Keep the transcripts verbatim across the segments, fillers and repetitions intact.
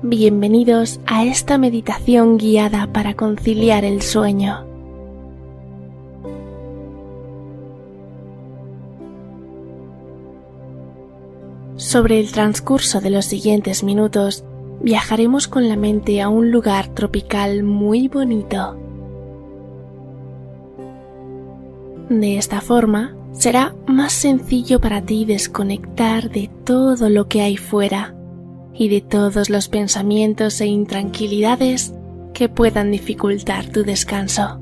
Bienvenidos a esta meditación guiada para conciliar el sueño. Sobre el transcurso de los siguientes minutos, viajaremos con la mente a un lugar tropical muy bonito. De esta forma, será más sencillo para ti desconectar de todo lo que hay fuera y de todos los pensamientos e intranquilidades que puedan dificultar tu descanso.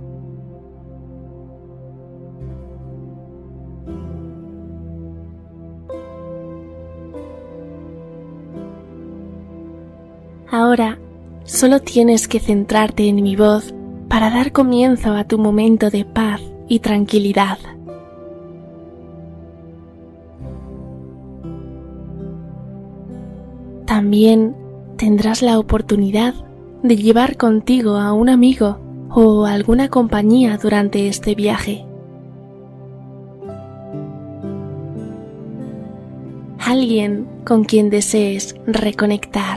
Ahora, solo tienes que centrarte en mi voz para dar comienzo a tu momento de paz y tranquilidad. También tendrás la oportunidad de llevar contigo a un amigo o alguna compañía durante este viaje. Alguien con quien desees reconectar.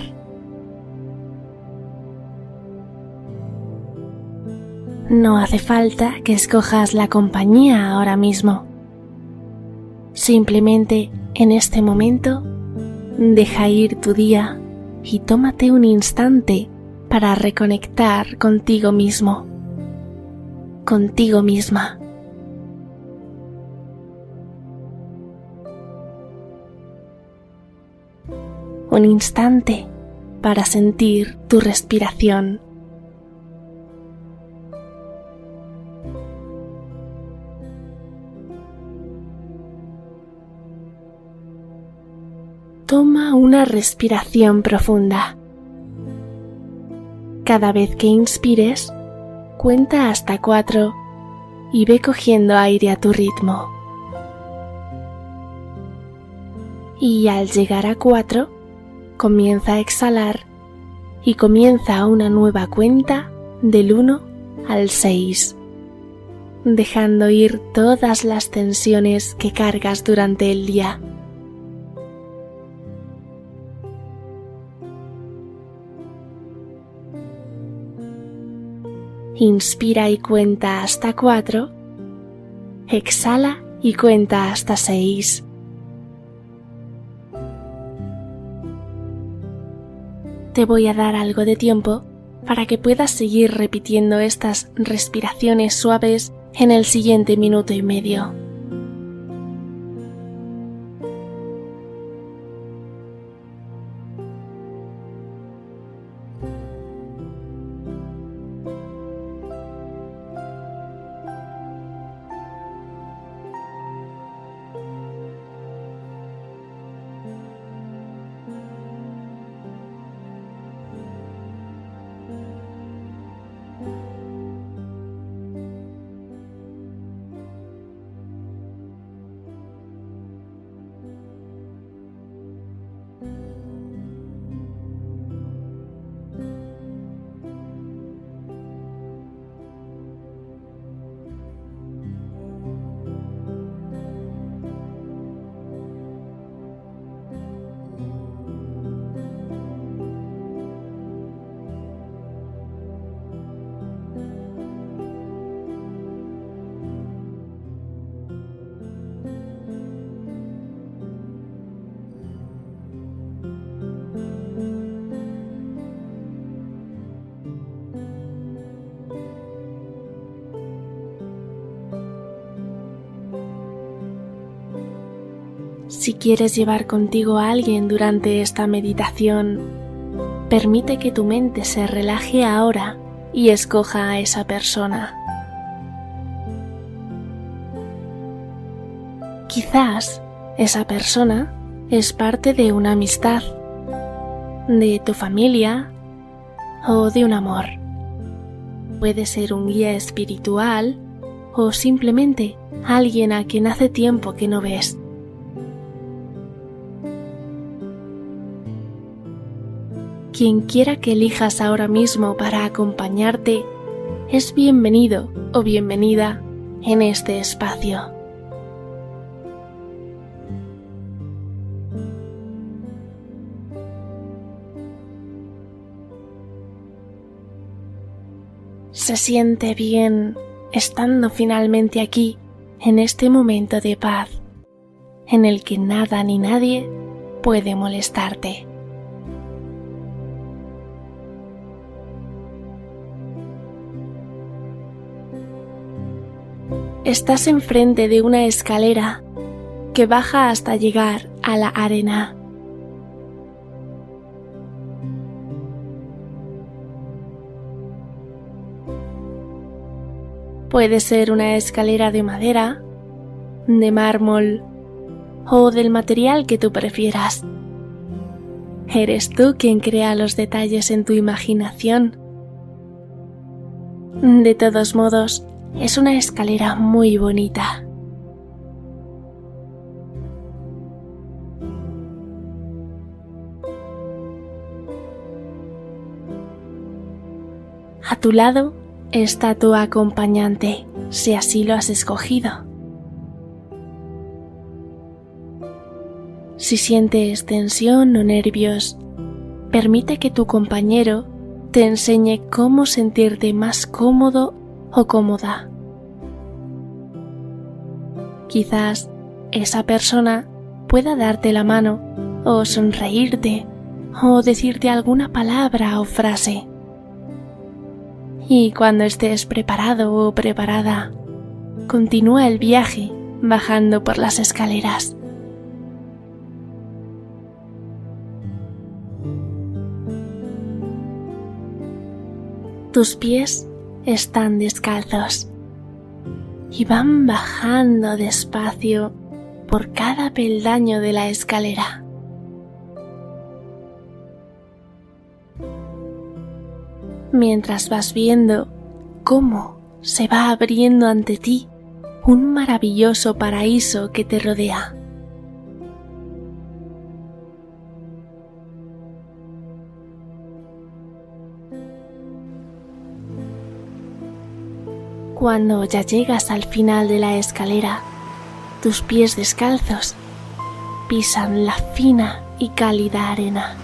No hace falta que escojas la compañía ahora mismo. Simplemente en este momento, deja ir tu día y tómate un instante para reconectar contigo mismo, contigo misma. Un instante para sentir tu respiración. Toma una respiración profunda. Cada vez que inspires, cuenta hasta cuatro y ve cogiendo aire a tu ritmo. Y al llegar a cuatro, comienza a exhalar y comienza una nueva cuenta del uno al seis, dejando ir todas las tensiones que cargas durante el día. Inspira y cuenta hasta cuatro, exhala y cuenta hasta seis. Te voy a dar algo de tiempo para que puedas seguir repitiendo estas respiraciones suaves en el siguiente minuto y medio. Si quieres llevar contigo a alguien durante esta meditación, permite que tu mente se relaje ahora y escoja a esa persona. Quizás esa persona es parte de una amistad, de tu familia o de un amor. Puede ser un guía espiritual o simplemente alguien a quien hace tiempo que no ves. Quien quiera que elijas ahora mismo para acompañarte es bienvenido o bienvenida en este espacio. Se siente bien estando finalmente aquí, en este momento de paz, en el que nada ni nadie puede molestarte. Estás enfrente de una escalera que baja hasta llegar a la arena. Puede ser una escalera de madera, de mármol o del material que tú prefieras. Eres tú quien crea los detalles en tu imaginación. De todos modos, es una escalera muy bonita. A tu lado está tu acompañante, si así lo has escogido. Si sientes tensión o nervios, permite que tu compañero te enseñe cómo sentirte más cómodo o cómoda. Quizás esa persona pueda darte la mano o sonreírte o decirte alguna palabra o frase. Y cuando estés preparado o preparada, continúa el viaje bajando por las escaleras. Tus pies están descalzos y van bajando despacio por cada peldaño de la escalera. Mientras vas viendo cómo se va abriendo ante ti un maravilloso paraíso que te rodea. Cuando ya llegas al final de la escalera, tus pies descalzos pisan la fina y cálida arena.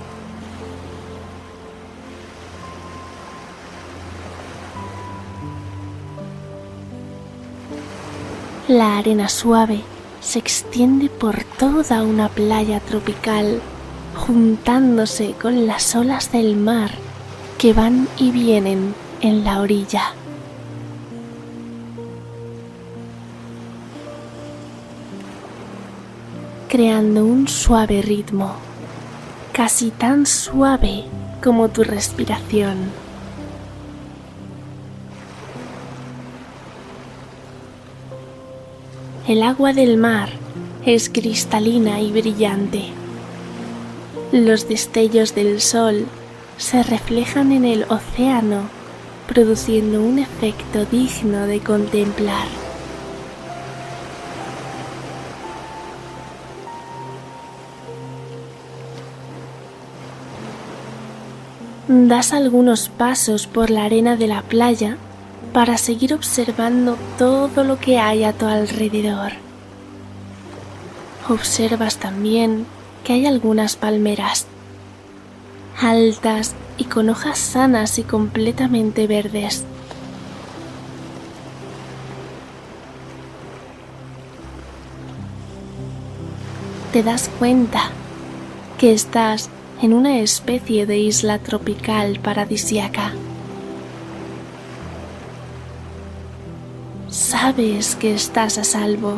La arena suave se extiende por toda una playa tropical, juntándose con las olas del mar que van y vienen en la orilla. Creando un suave ritmo, casi tan suave como tu respiración. El agua del mar es cristalina y brillante. Los destellos del sol se reflejan en el océano, produciendo un efecto digno de contemplar. Das algunos pasos por la arena de la playa para seguir observando todo lo que hay a tu alrededor. Observas también que hay algunas palmeras, altas y con hojas sanas y completamente verdes. Te das cuenta que estás en una especie de isla tropical paradisíaca. Sabes que estás a salvo.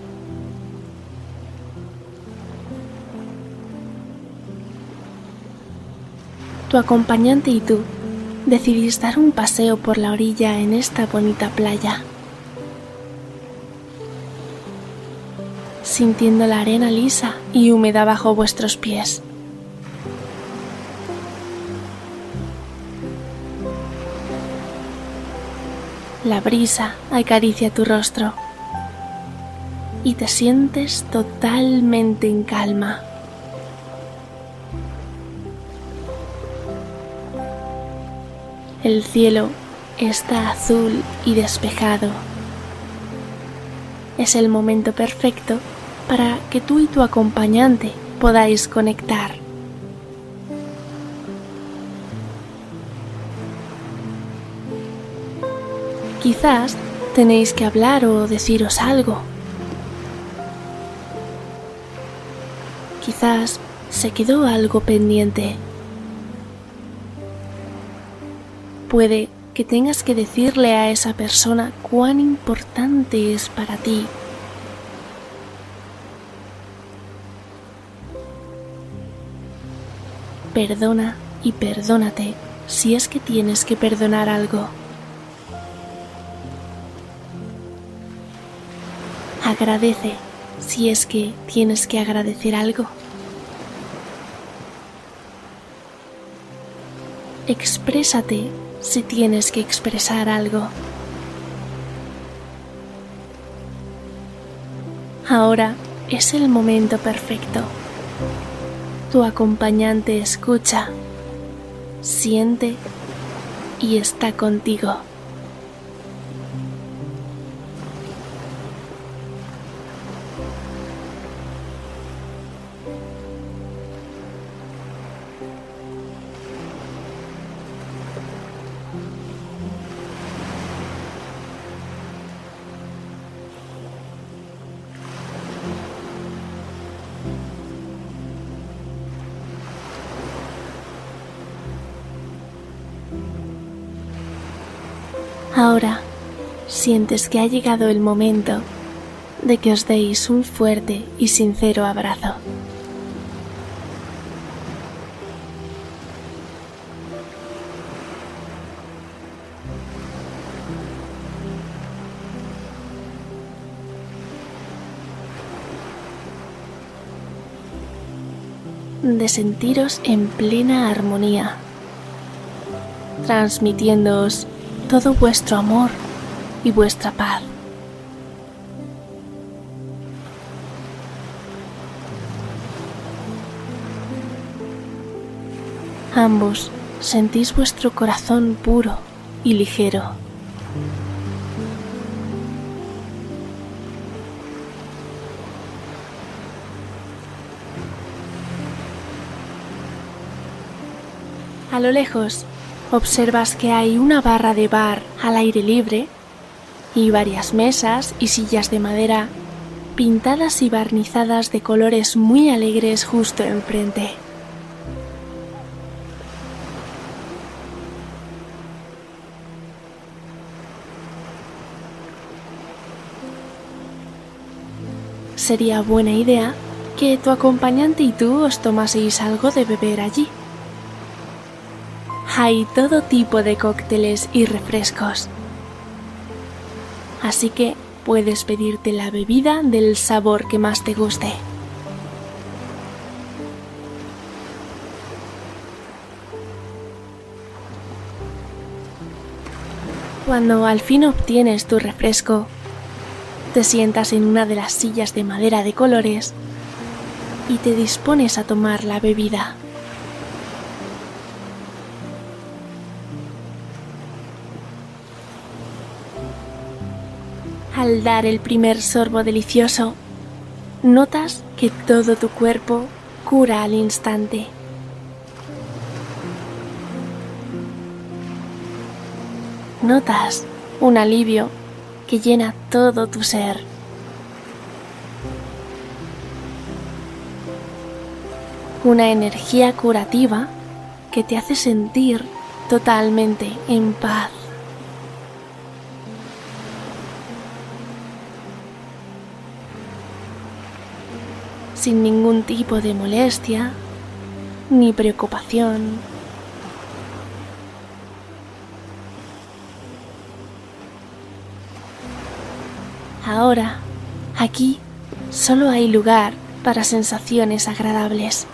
Tu acompañante y tú decidís dar un paseo por la orilla en esta bonita playa, sintiendo la arena lisa y húmeda bajo vuestros pies. La brisa acaricia tu rostro y te sientes totalmente en calma. El cielo está azul y despejado. Es el momento perfecto para que tú y tu acompañante podáis conectar. Quizás tenéis que hablar o deciros algo. Quizás se quedó algo pendiente. Puede que tengas que decirle a esa persona cuán importante es para ti. Perdona y perdónate si es que tienes que perdonar algo. Agradece si es que tienes que agradecer algo. Exprésate si tienes que expresar algo. Ahora es el momento perfecto. Tu acompañante escucha, siente y está contigo. Ahora sientes que ha llegado el momento de que os deis un fuerte y sincero abrazo. De sentiros en plena armonía, transmitiéndoos todo vuestro amor y vuestra paz. Ambos sentís vuestro corazón puro y ligero. A lo lejos, observas que hay una barra de bar al aire libre y varias mesas y sillas de madera pintadas y barnizadas de colores muy alegres justo enfrente. Sería buena idea que tu acompañante y tú os tomaseis algo de beber allí. Hay todo tipo de cócteles y refrescos, así que puedes pedirte la bebida del sabor que más te guste. Cuando al fin obtienes tu refresco, te sientas en una de las sillas de madera de colores y te dispones a tomar la bebida. Al dar el primer sorbo delicioso, notas que todo tu cuerpo cura al instante. Notas un alivio que llena todo tu ser. Una energía curativa que te hace sentir totalmente en paz. Sin ningún tipo de molestia ni preocupación. Ahora, aquí, solo hay lugar para sensaciones agradables.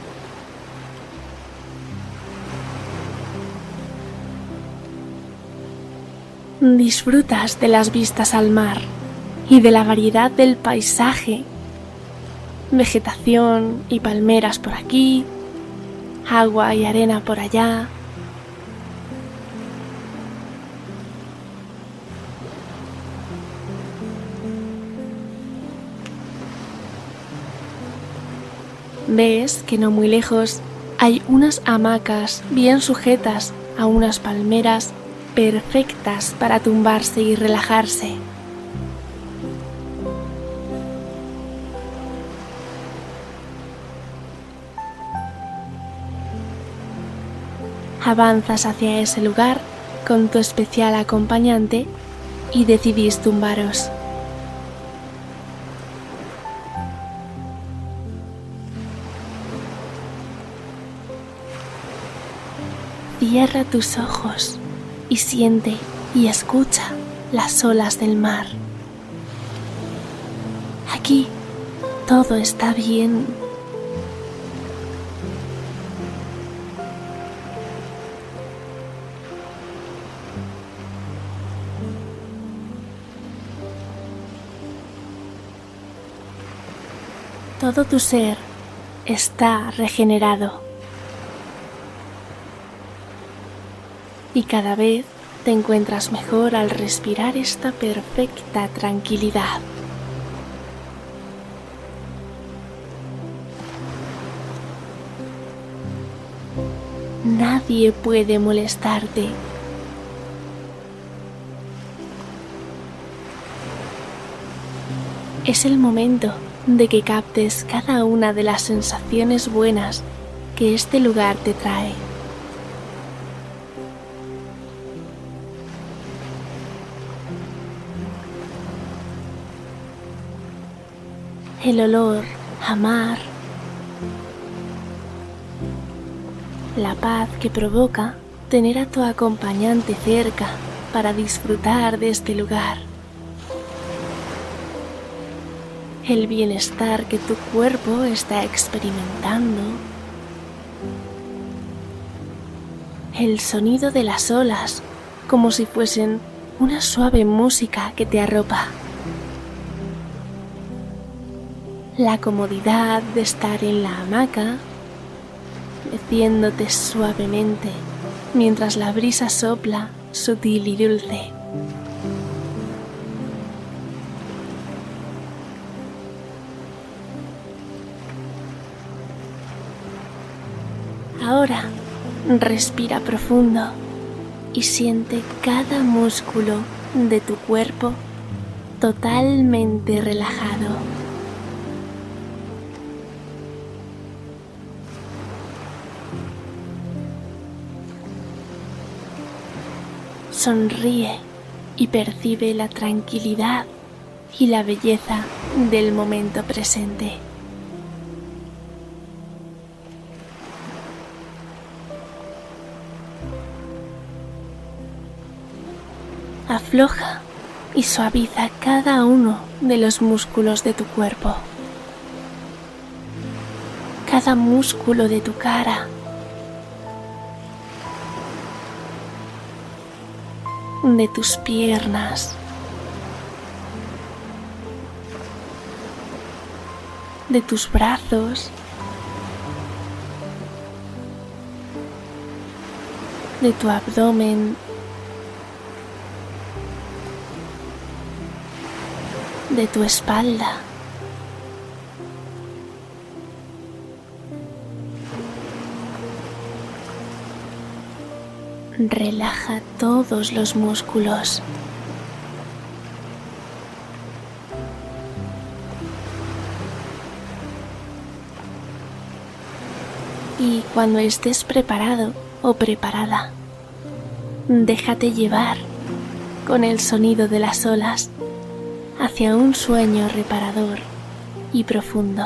Disfrutas de las vistas al mar y de la variedad del paisaje. Vegetación y palmeras por aquí, agua y arena por allá. Ves que no muy lejos hay unas hamacas bien sujetas a unas palmeras perfectas para tumbarse y relajarse. Avanzas hacia ese lugar con tu especial acompañante y decidís tumbaros. Cierra tus ojos y siente y escucha las olas del mar. Aquí todo está bien. Todo tu ser está regenerado y cada vez te encuentras mejor al respirar esta perfecta tranquilidad. Nadie puede molestarte. Es el momento de que captes cada una de las sensaciones buenas que este lugar te trae. El olor a mar, la paz que provoca tener a tu acompañante cerca para disfrutar de este lugar. El bienestar que tu cuerpo está experimentando, el sonido de las olas como si fuesen una suave música que te arropa, la comodidad de estar en la hamaca, meciéndote suavemente mientras la brisa sopla sutil y dulce. Ahora respira profundo y siente cada músculo de tu cuerpo totalmente relajado. Sonríe y percibe la tranquilidad y la belleza del momento presente. Afloja y suaviza cada uno de los músculos de tu cuerpo, cada músculo de tu cara, de tus piernas, de tus brazos, de tu abdomen, de tu espalda, relaja todos los músculos. Y cuando estés preparado o preparada, déjate llevar con el sonido de las olas hacia un sueño reparador y profundo.